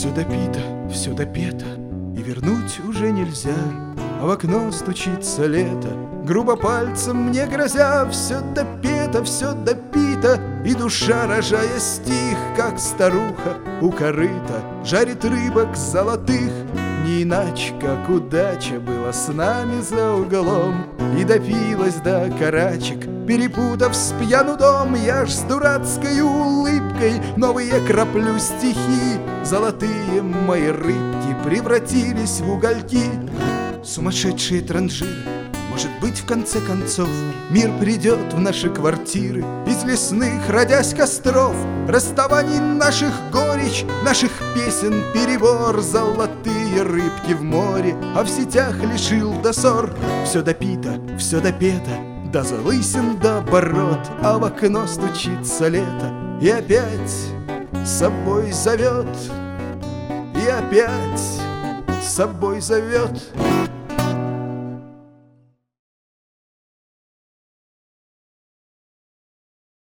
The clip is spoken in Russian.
Все допито, все допето, и вернуть уже нельзя, а в окно стучится лето, грубо пальцем мне грозя. Все допито, и душа, рожая стих, как старуха у корыта, жарит рыбок золотых. Не иначе, как удача была с нами за углом, и допилась до карачек, перепутав с пьяну дом. Я ж с дурацкой улыбкой новые краплю стихи, золотые мои рыбки превратились в угольки. Сумасшедшие транжиры, может быть, в конце концов мир придет в наши квартиры, из лесных родясь костров, расставаний наших горечь, наших песен перебор. Золотые рыбки в море, а в сетях лишил досор. Все допито, все допето, до залысин, до бород, а в окно стучится лето и опять с собой зовет, и опять с собой зовет.